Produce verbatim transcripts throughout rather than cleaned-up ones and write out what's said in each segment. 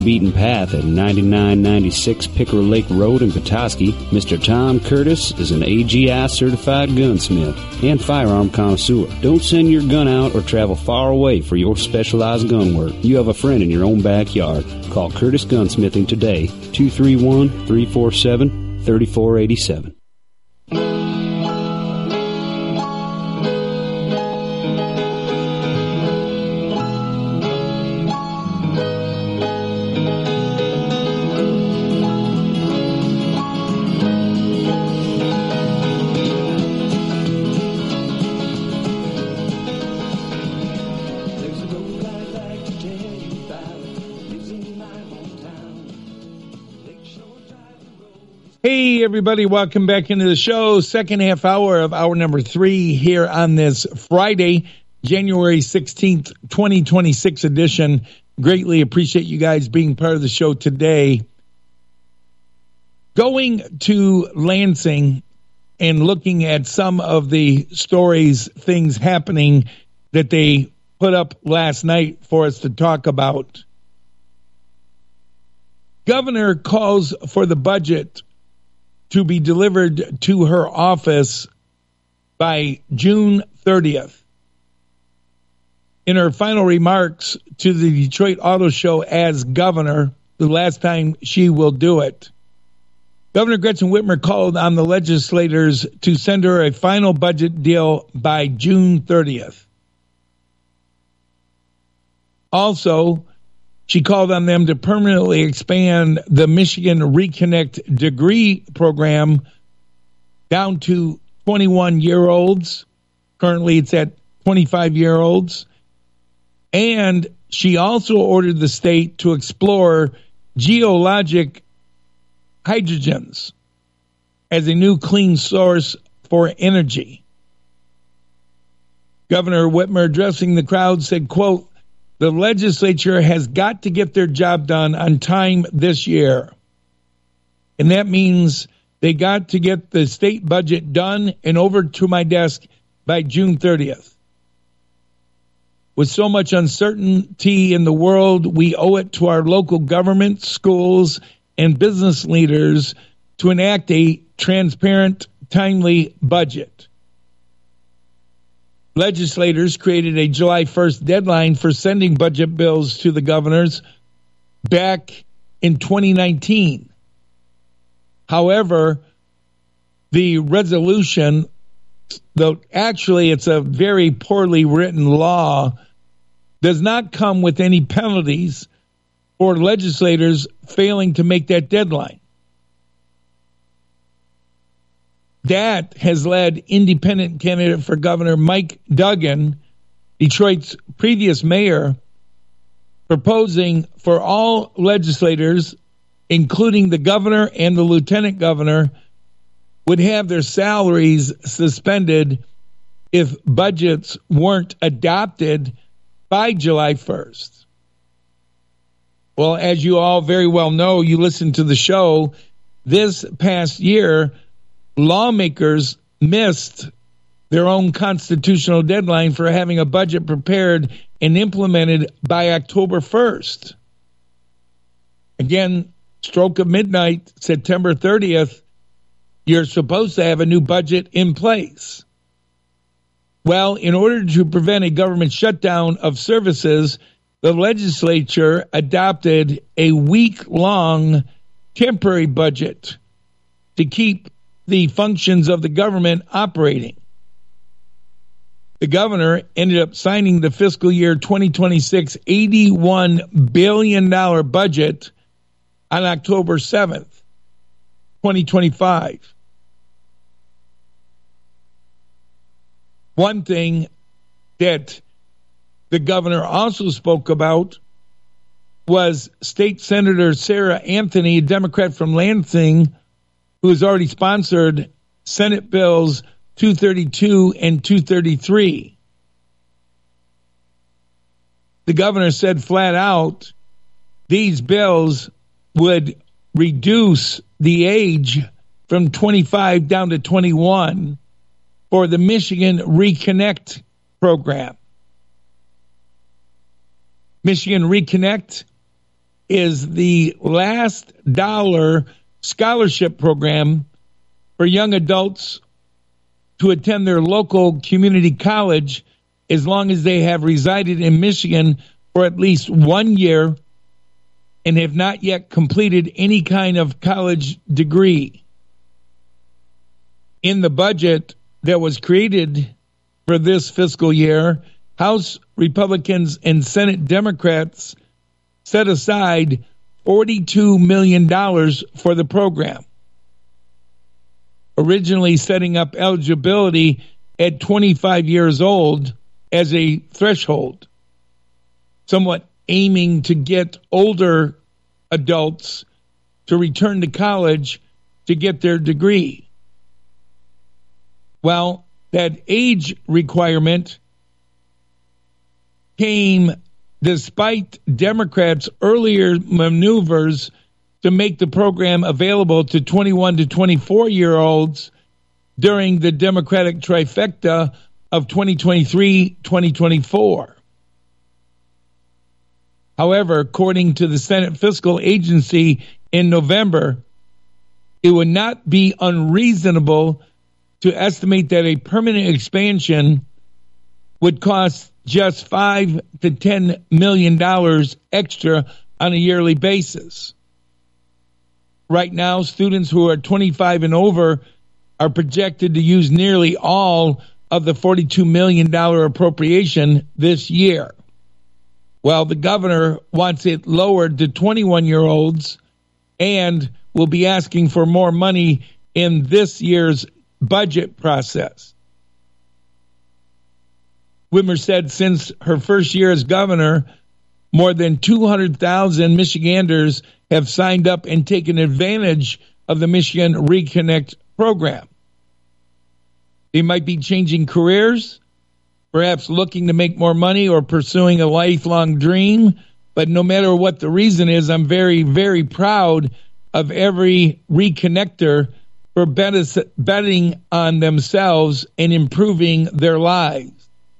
beaten path at ninety-nine ninety-six Pickerel Lake Road in Petoskey. Mister Tom Curtis is an A G I certified gunsmith and firearm connoisseur. Don't send your gun out or travel far away for your specialized gun work. You have a friend in your own backyard. Call Curtis Gunsmithing today, two three one, three four seven, three four eight seven. Hey, everybody, welcome back into the show. Second half hour of hour number three here on this Friday, January sixteenth, twenty twenty-six edition. Greatly appreciate you guys being part of the show today. Going to Lansing and looking at some of the stories, things happening that they put up last night for us to talk about. Governor calls for the budget to be delivered to her office by June thirtieth. In her final remarks to the Detroit Auto Show as governor, the last time she will do it, Governor Gretchen Whitmer called on the legislators to send her a final budget deal by June thirtieth. Also, she called on them to permanently expand the Michigan Reconnect degree program down to twenty-one-year-olds. Currently, it's at twenty-five-year-olds. And she also ordered the state to explore geologic hydrogens as a new clean source for energy. Governor Whitmer, addressing the crowd, said, quote, "The legislature has got to get their job done on time this year. And that means they got to get the state budget done and over to my desk by June thirtieth. With so much uncertainty in the world, we owe it to our local government, schools, and business leaders to enact a transparent, timely budget." Legislators created a July first deadline for sending budget bills to the governors back in twenty nineteen. However, the resolution, though actually it's a very poorly written law, does not come with any penalties for legislators failing to make that deadline. That has led independent candidate for governor Mike Duggan, Detroit's previous mayor, proposing for all legislators, including the governor and the lieutenant governor, would have their salaries suspended if budgets weren't adopted by July first. Well, as you all very well know, you listen to the show, this past year, lawmakers missed their own constitutional deadline for having a budget prepared and implemented by October first. Again, stroke of midnight, September thirtieth, you're supposed to have a new budget in place. Well, in order to prevent a government shutdown of services, the legislature adopted a week-long temporary budget to keep the functions of the government operating. The governor ended up signing the fiscal year twenty twenty-six eighty-one billion dollars budget on October seventh, twenty twenty-five. One thing that the governor also spoke about was State Senator Sarah Anthony, a Democrat from Lansing, who has already sponsored Senate Bills two thirty-two and two thirty-three. The governor said flat out, these bills would reduce the age from twenty-five down to twenty-one for the Michigan Reconnect program. Michigan Reconnect is the last dollar scholarship program for young adults to attend their local community college as long as they have resided in Michigan for at least one year and have not yet completed any kind of college degree. In the budget that was created for this fiscal year, House Republicans and Senate Democrats set aside forty-two million dollars for the program, originally setting up eligibility at twenty-five years old as a threshold, somewhat aiming to get older adults to return to college to get their degree. Well, that age requirement came despite Democrats' earlier maneuvers to make the program available to twenty-one to twenty-four-year-olds during the Democratic trifecta of twenty twenty-three twenty twenty-four. However, according to the Senate Fiscal Agency in November, it would not be unreasonable to estimate that a permanent expansion would cost just five to ten million dollars extra on a yearly basis. Right now, students who are twenty-five and over are projected to use nearly all of the forty-two million dollars appropriation this year, while the governor wants it lowered to twenty-one-year-olds and will be asking for more money in this year's budget process. Whitmer said since her first year as governor, more than two hundred thousand Michiganders have signed up and taken advantage of the Michigan Reconnect program. They might be changing careers, perhaps looking to make more money or pursuing a lifelong dream. But no matter what the reason is, I'm very, very proud of every reconnector for betting on themselves and improving their lives.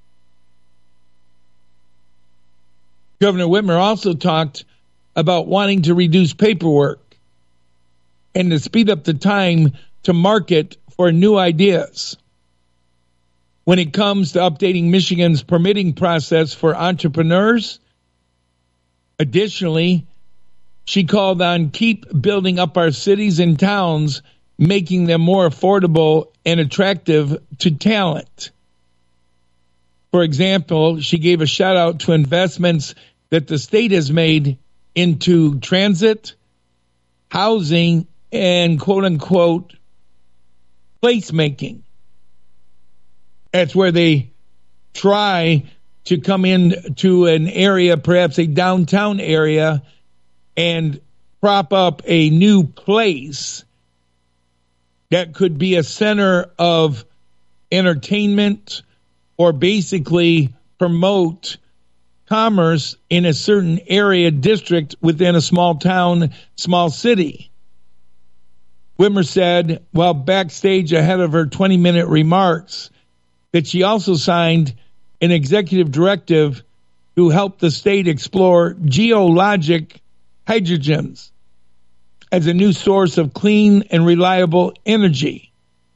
Governor Whitmer also talked about wanting to reduce paperwork and to speed up the time to market for new ideas. When it comes to updating Michigan's permitting process for entrepreneurs, additionally, she called on keep building up our cities and towns, making them more affordable and attractive to talent. For example, she gave a shout out to investments that the state has made into transit, housing, and quote unquote placemaking. That's where they try to come into an area, perhaps a downtown area, and prop up a new place that could be a center of entertainment or basically promote commerce in a certain area district within a small town, small city. Whitmer said, while backstage ahead of her twenty-minute remarks, that she also signed an executive directive to help the state explore geologic hydrogens as a new source of clean and reliable energy.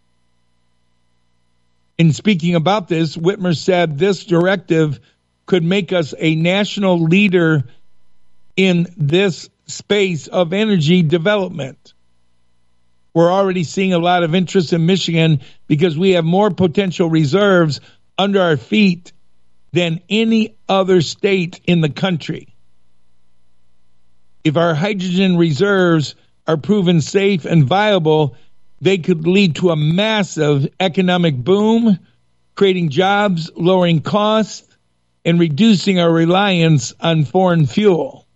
In speaking about this, Whitmer said this directive could make us a national leader in this space of energy development. We're already seeing a lot of interest in Michigan because we have more potential reserves under our feet than any other state in the country. If our hydrogen reserves are proven safe and viable, they could lead to a massive economic boom, creating jobs, lowering costs, and reducing our reliance on foreign fuel.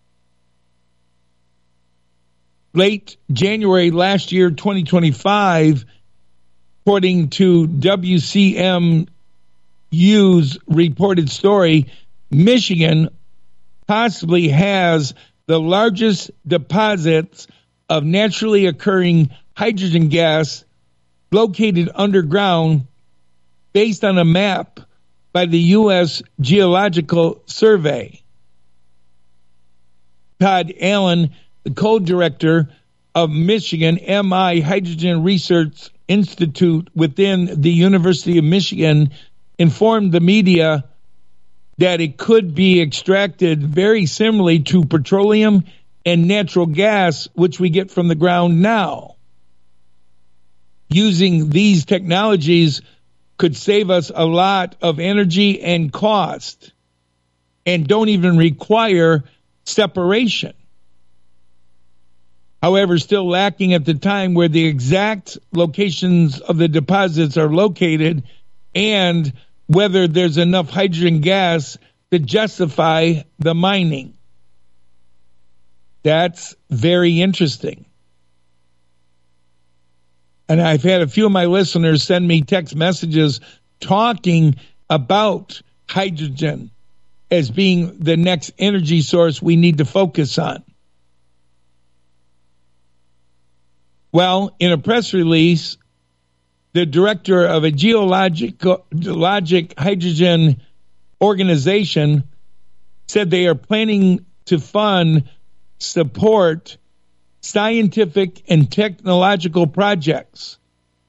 Late January last year, twenty twenty-five, according to W C M U's reported story, Michigan possibly has the largest deposits of naturally occurring hydrogen gas located underground based on a map by the U S Geological Survey. Todd Allen, the co-director of Michigan M I Hydrogen Research Institute within the University of Michigan, informed the media that it could be extracted very similarly to petroleum and natural gas, which we get from the ground now. Using these technologies could save us a lot of energy and cost, and don't even require separation. However, still lacking at the time where the exact locations of the deposits are located and whether there's enough hydrogen gas to justify the mining. That's very interesting. And I've had a few of my listeners send me text messages talking about hydrogen as being the next energy source we need to focus on. Well, in a press release, the director of a geologic, geologic hydrogen organization said they are planning to fund, support scientific and technological projects.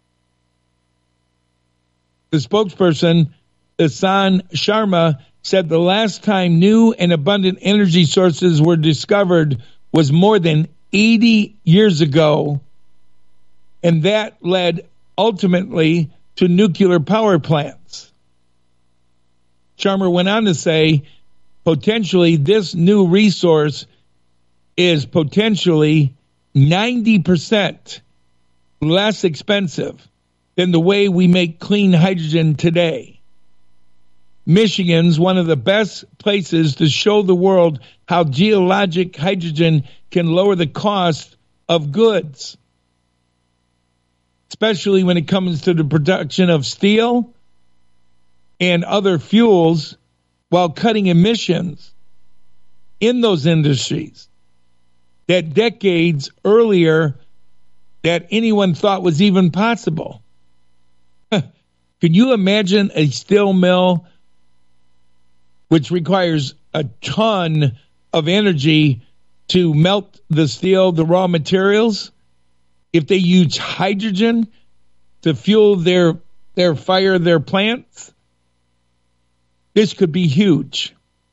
The spokesperson, Isan Sharma, said the last time new and abundant energy sources were discovered was more than eighty years ago, and that led ultimately to nuclear power plants. Sharma went on to say, potentially this new resource is potentially ninety percent less expensive than the way we make clean hydrogen today. Michigan's one of the best places to show the world how geologic hydrogen can lower the cost of goods, especially when it comes to the production of steel and other fuels, while cutting emissions in those industries that decades earlier that anyone thought was even possible. Can you imagine a steel mill which requires a ton of energy to melt the steel, the raw materials? If they use hydrogen to fuel their their fire, their plants, this could be huge.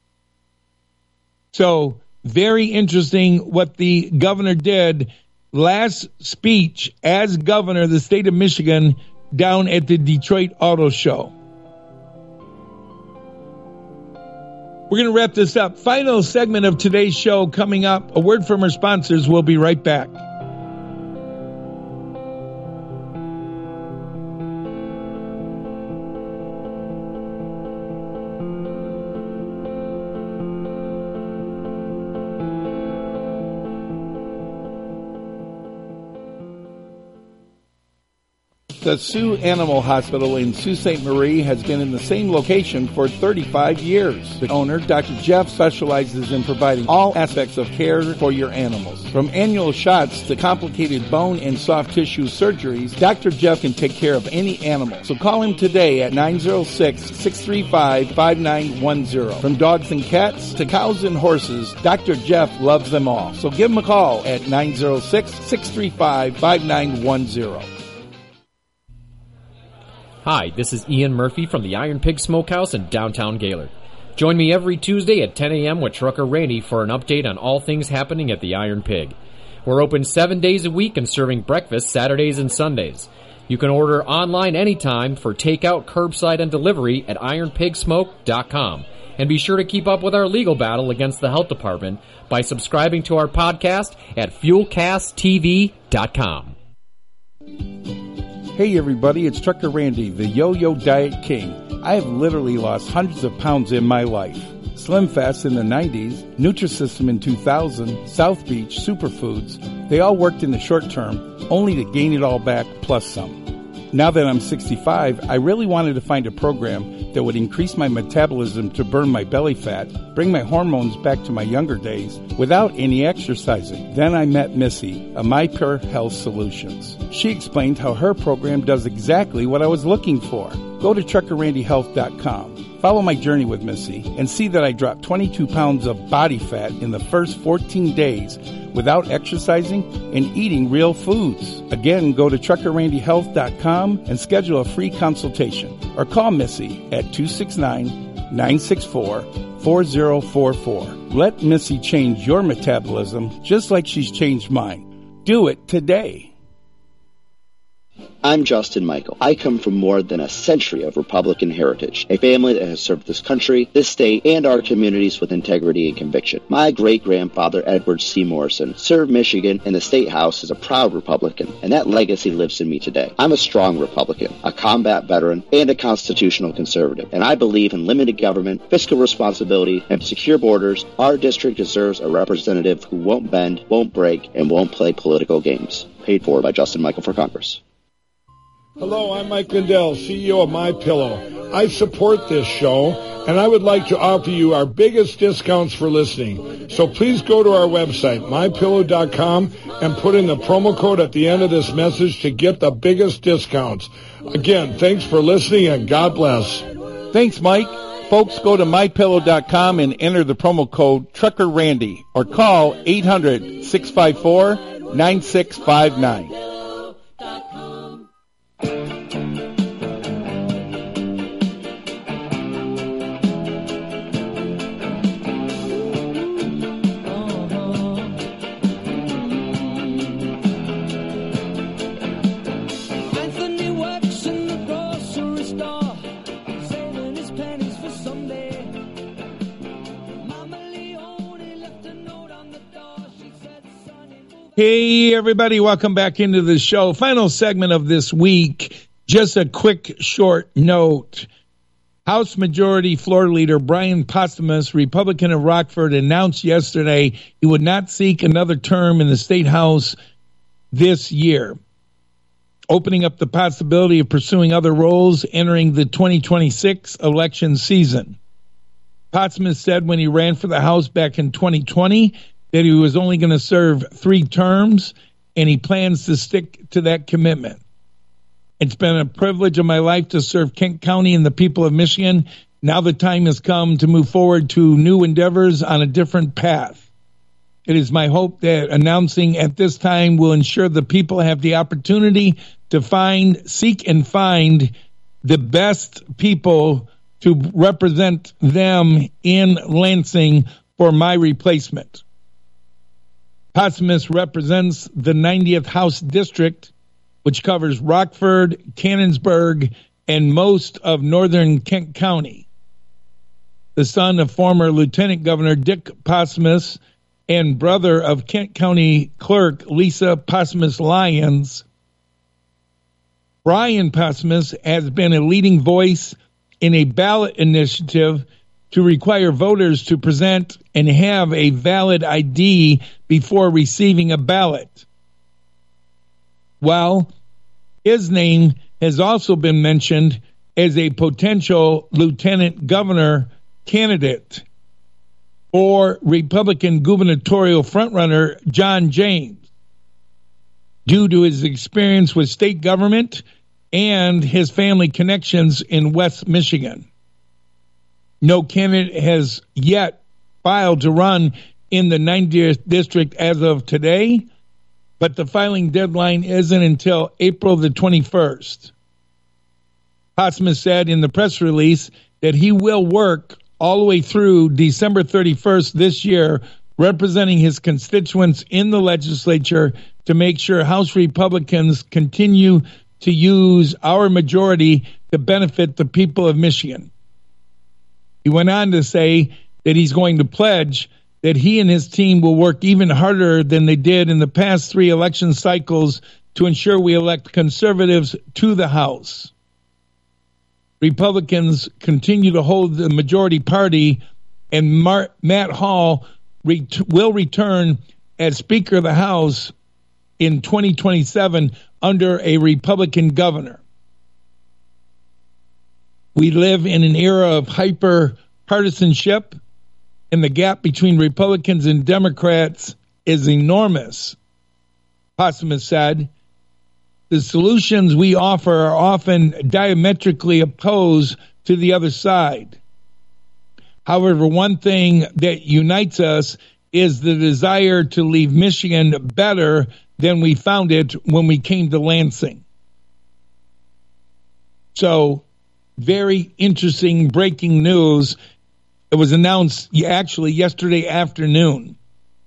So very interesting what the governor did last speech as governor of the state of Michigan down at the Detroit Auto Show. We're going to wrap this up. Final segment of today's show coming up. A word from our sponsors. We'll be right back. The Sioux Animal Hospital in Sault Ste. Marie has been in the same location for thirty-five years. The owner, Doctor Jeff, specializes in providing all aspects of care for your animals. From annual shots to complicated bone and soft tissue surgeries, Doctor Jeff can take care of any animal. So call him today at nine oh six, six three five, five nine one zero. From dogs and cats to cows and horses, Doctor Jeff loves them all. So give him a call at nine oh six, six three five, five nine one zero. Hi, this is Ian Murphy from the Iron Pig Smokehouse in downtown Gaylord. Join me every Tuesday at ten a.m. with Trucker Randy for an update on all things happening at the Iron Pig. We're open seven days a week and serving breakfast Saturdays and Sundays. You can order online anytime for takeout, curbside, and delivery at iron pig smoke dot com. And be sure to keep up with our legal battle against the health department by subscribing to our podcast at fuel cast t v dot com. Hey everybody, it's Trucker Randy, the Yo-Yo Diet King. I have literally lost hundreds of pounds in my life. Slim Fast in the nineties, Nutrisystem in two thousand, South Beach, Superfoods, they all worked in the short term, only to gain it all back plus some. Now that I'm sixty-five, I really wanted to find a program that would increase my metabolism to burn my belly fat, bring my hormones back to my younger days, without any exercising. Then I met Missy, of MyPure Health Solutions. She explained how her program does exactly what I was looking for. Go to trucker randy health dot com. Follow my journey with Missy and see that I dropped twenty-two pounds of body fat in the first fourteen days without exercising and eating real foods. Again, go to trucker randy health dot com and schedule a free consultation or call Missy at two six nine, nine six four, four zero four four. Let Missy change your metabolism just like she's changed mine. Do it today. I'm Justin Michael. I come from more than a century of Republican heritage, a family that has served this country, this state, and our communities with integrity and conviction. My great-grandfather, Edward C. Morrison, served Michigan in the State House as a proud Republican, and that legacy lives in me today. I'm a strong Republican, a combat veteran, and a constitutional conservative, and I believe in limited government, fiscal responsibility, and secure borders. Our district deserves a representative who won't bend, won't break, and won't play political games. Paid for by Justin Michael for Congress. Hello, I'm Mike Lindell, C E O of MyPillow. I support this show, and I would like to offer you our biggest discounts for listening. So please go to our website, my pillow dot com, and put in the promo code at the end of this message to get the biggest discounts. Again, thanks for listening, and God bless. Thanks, Mike. Folks, go to my pillow dot com and enter the promo code Trucker Randy or call eight hundred, six five four, nine six five nine. Hey, everybody, welcome back into the show. Final segment of this week. Just a quick, short note. House Majority Floor Leader Brian Posthumus, Republican of Rockford, announced yesterday he would not seek another term in the State House this year, opening up the possibility of pursuing other roles entering the twenty twenty-six election season. Posthumus said when he ran for the House back in twenty twenty that he was only going to serve three terms, and he plans to stick to that commitment. It's been a privilege of my life to serve Kent County and the people of Michigan. Now the time has come to move forward to new endeavors on a different path. It is my hope that announcing at this time will ensure the people have the opportunity to find, seek and find the best people to represent them in Lansing for my replacement. Posthumus represents the ninetieth House District, which covers Rockford, Cannonsburg, and most of northern Kent County. The son of former Lieutenant Governor Dick Posthumus and brother of Kent County Clerk Lisa Posthumus Lyons, Brian Posthumus has been a leading voice in a ballot initiative to require voters to present and have a valid I D before receiving a ballot. While his name has also been mentioned as a potential lieutenant governor candidate or Republican gubernatorial frontrunner John James, due to his experience with state government and his family connections in West Michigan. No candidate has yet filed to run in the ninetieth district as of today, but the filing deadline isn't until April the twenty-first. Posthumus said in the press release that he will work all the way through December thirty-first this year, representing his constituents in the legislature to make sure House Republicans continue to use our majority to benefit the people of Michigan. He went on to say that he's going to pledge that he and his team will work even harder than they did in the past three election cycles to ensure we elect conservatives to the House. Republicans continue to hold the majority party, and Mar- Matt Hall ret- will return as Speaker of the House in twenty twenty-seven under a Republican governor. We live in an era of hyper-partisanship, and the gap between Republicans and Democrats is enormous. Posthumus said, the solutions we offer are often diametrically opposed to the other side. However, one thing that unites us is the desire to leave Michigan better than we found it when we came to Lansing. So, very interesting breaking news. It was announced actually yesterday afternoon.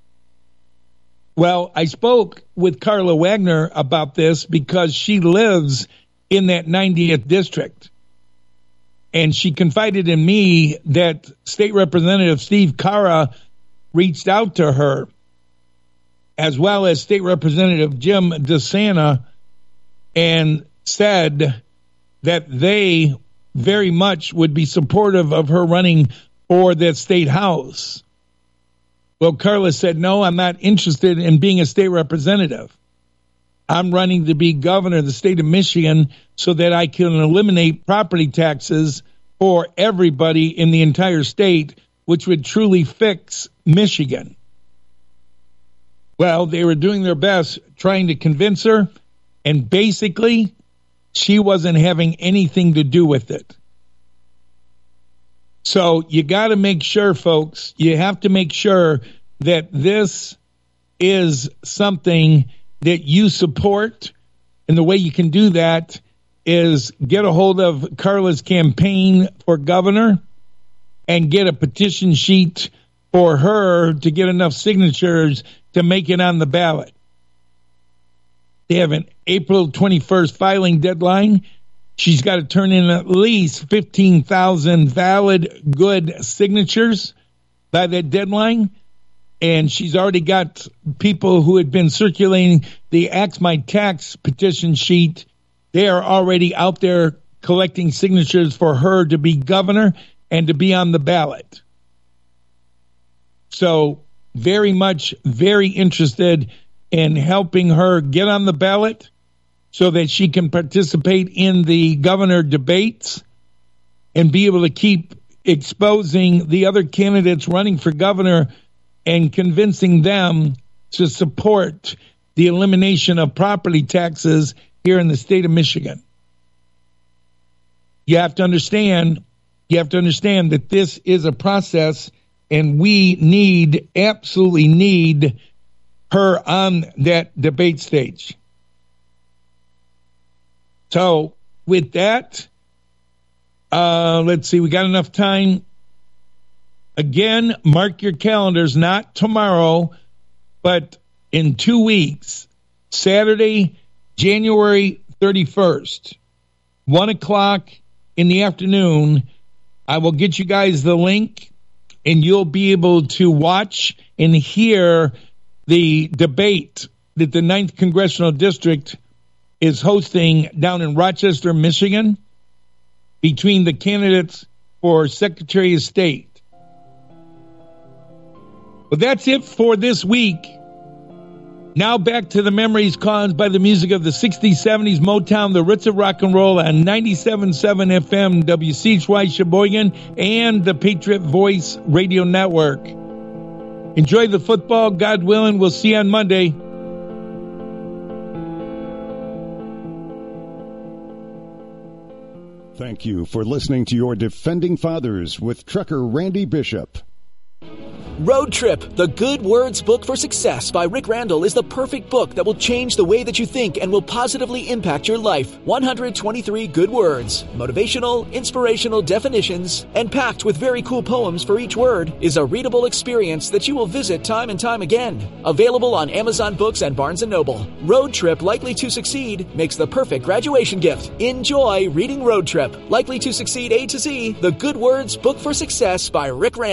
Well, I spoke with Carla Wagner about this because she lives in that ninetieth district. And she confided in me that State Representative Steve Carra reached out to her, as well as State Representative Jim DeSanta, and said that they very much would be supportive of her running for that state house. Well, Carla said, no, I'm not interested in being a state representative. I'm running to be governor of the state of Michigan so that I can eliminate property taxes for everybody in the entire state, which would truly fix Michigan. Well, they were doing their best trying to convince her, and basically, she wasn't having anything to do with it. So you got to make sure, folks, you have to make sure that this is something that you support. And the way you can do that is get a hold of Carla's campaign for governor and get a petition sheet for her to get enough signatures to make it on the ballot. They have an April twenty-first filing deadline. She's got to turn in at least fifteen thousand valid, good signatures by that deadline. And she's already got people who had been circulating the Axe My Tax petition sheet. They are already out there collecting signatures for her to be governor and to be on the ballot. So very much, very interested in helping her get on the ballot so that she can participate in the governor debates and be able to keep exposing the other candidates running for governor and convincing them to support the elimination of property taxes here in the state of Michigan. You have to understand, you have to understand that this is a process, and we need, absolutely need her on that debate stage. So with that, uh, let's see, we got enough time. Again, mark your calendars, not tomorrow, but in two weeks, Saturday, January thirty-first, one o'clock in the afternoon. I will get you guys the link, and you'll be able to watch and hear the debate that the ninth Congressional District is hosting down in Rochester, Michigan, between the candidates for Secretary of State. But that's it for this week. Now back to the memories caused by the music of the sixties, seventies, Motown, the roots of rock and roll on ninety-seven point seven F M, W C H Y Sheboygan, and the Patriot Voice Radio Network. Enjoy the football. God willing, we'll see you on Monday. Thank you for listening to your Defending Fathers with Trucker Randy Bishop. Road Trip, the Good Words Book for Success by Rick Randall is the perfect book that will change the way that you think and will positively impact your life. one hundred twenty-three good words, motivational, inspirational definitions, and packed with very cool poems for each word is a readable experience that you will visit time and time again. Available on Amazon Books and Barnes and Noble. Road Trip, Likely to Succeed makes the perfect graduation gift. Enjoy reading Road Trip, Likely to Succeed A to Z, the Good Words Book for Success by Rick Randall.